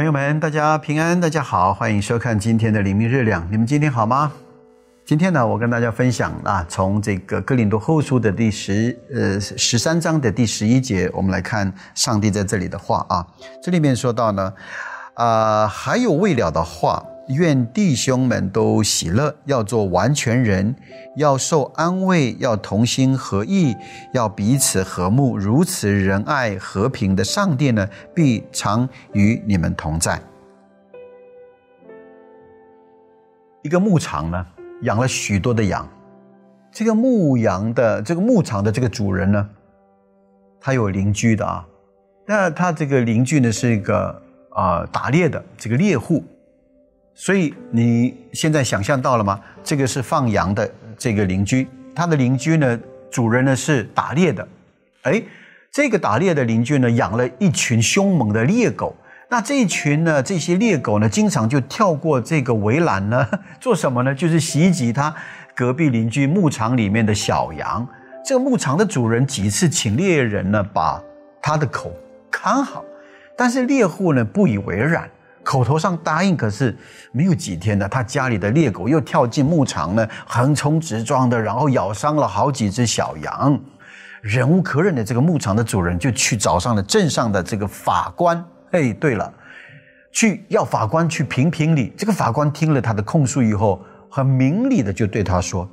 朋友们，大家平安，大家好，欢迎收看今天的灵命日亮。你们今天好吗？今天呢，我跟大家分享从这个哥林多后书的13章的第11节，我们来看上帝在这里的话啊。这里面说到呢，还有未了的话，愿弟兄们都喜乐，要做完全人，要受安慰，要同心合意，要彼此和睦，如此仁爱和平的上帝呢，必常与你们同在。一个牧场呢，养了许多的羊，这个牧场的这个主人呢，他有邻居的啊。那他这个邻居呢是一个打猎的这个猎户，所以你现在想象到了吗？这个是放羊的这个邻居，他的邻居呢，主人呢是打猎的。这个打猎的邻居呢，养了一群凶猛的猎狗。那这些猎狗呢，经常就跳过这个围栏呢，做什么呢？就是袭击他隔壁邻居牧场里面的小羊。这个牧场的主人几次请猎人呢，把他的口看好，但是猎户呢不以为然，口头上答应，可是没有几天呢，他家里的猎狗又跳进牧场呢，横冲直撞的，然后咬伤了好几只小羊。忍无可忍的这个牧场的主人就去找上了镇上的这个法官。对了，要法官去评理。这个法官听了他的控诉以后，很明理的就对他说，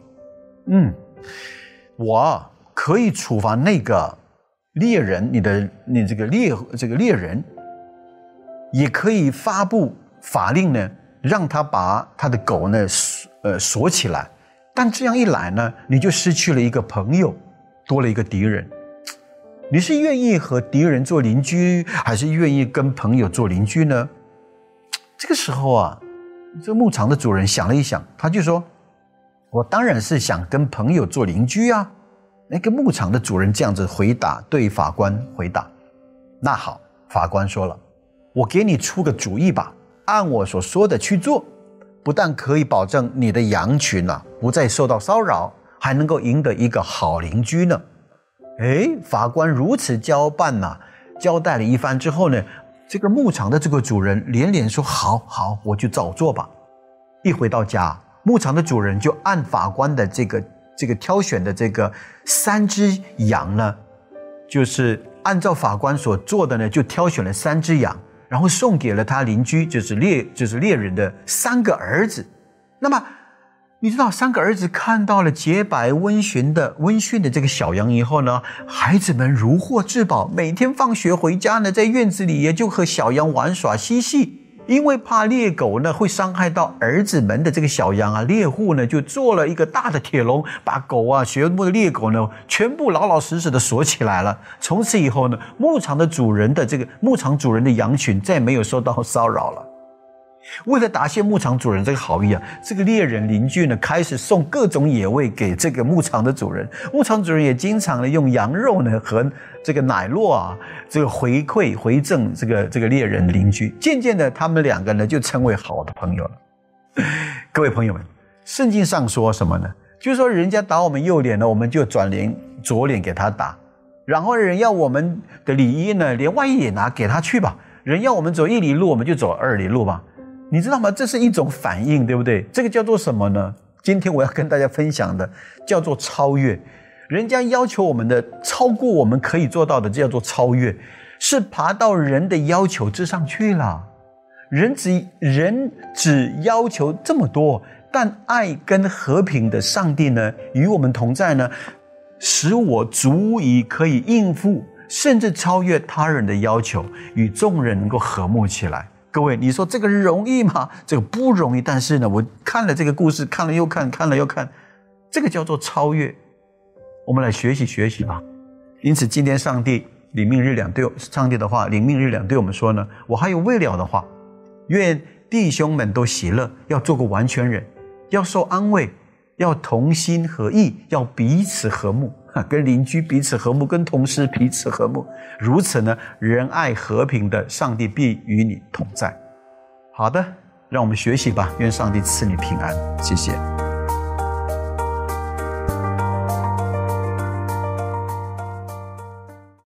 我可以处罚那个猎人，你这个猎人，也可以发布法令呢，让他把他的狗呢锁起来。但这样一来呢，你就失去了一个朋友，多了一个敌人。你是愿意和敌人做邻居，还是愿意跟朋友做邻居呢？这个时候这个牧场的主人想了一想，他就说，我当然是想跟朋友做邻居啊。那个牧场的主人这样子回答，对法官回答。那好，法官说了，我给你出个主意吧，按我所说的去做，不但可以保证你的羊群不再受到骚扰，还能够赢得一个好邻居呢。法官如此交代了一番之后呢，这个牧场的这个主人连连说，好，我就照做吧。一回到家，牧场的主人就按法官的这个挑选的这个3只羊呢，就是按照法官所做的呢，就挑选了3只羊，然后送给了他邻居，就是猎人的3个儿子。那么你知道3个儿子看到了洁白温驯的这个小羊以后呢，孩子们如获至宝，每天放学回家呢，在院子里也就和小羊玩耍嬉戏。因为怕猎狗呢会伤害到儿子们的这个小羊猎户呢就做了一个大的铁笼，把全部的猎狗呢全部老老实实的锁起来了。从此以后呢，牧场主人的羊群再没有受到骚扰了。为了答谢牧场主人这个好意这个猎人邻居呢开始送各种野味给这个牧场的主人。牧场主人也经常的用羊肉呢和这个奶酪这个回赠这个猎人邻居。渐渐的，他们2个呢就成为好的朋友了。各位朋友们，圣经上说什么呢？就是说人家打我们右脸呢，我们就转左脸给他打，然后人要我们的里衣呢，连外衣也拿给他去吧。人要我们走1里路，我们就走2里路吧。你知道吗？这是一种反应，对不对？这个叫做什么呢？今天我要跟大家分享的叫做超越。人家要求我们的超过我们可以做到的，这叫做超越，是爬到人的要求之上去了。人只要求这么多，但爱跟和平的上帝呢与我们同在呢，使我足以可以应付甚至超越他人的要求，与众人能够和睦起来。各位，你说这个容易吗？这个不容易。但是呢，我看了这个故事，看了又看，这个叫做超越。我们来学习吧。因此今天上帝灵命日亮上帝的话灵命日亮对我们说呢，我还有未了的话，愿弟兄们都喜乐，要做个完全人，要受安慰，要同心合意，要彼此和睦，跟邻居彼此和睦，跟同事彼此和睦。如此呢，仁爱和平的上帝必与你同在。好的，让我们学习吧。愿上帝赐你平安。谢谢。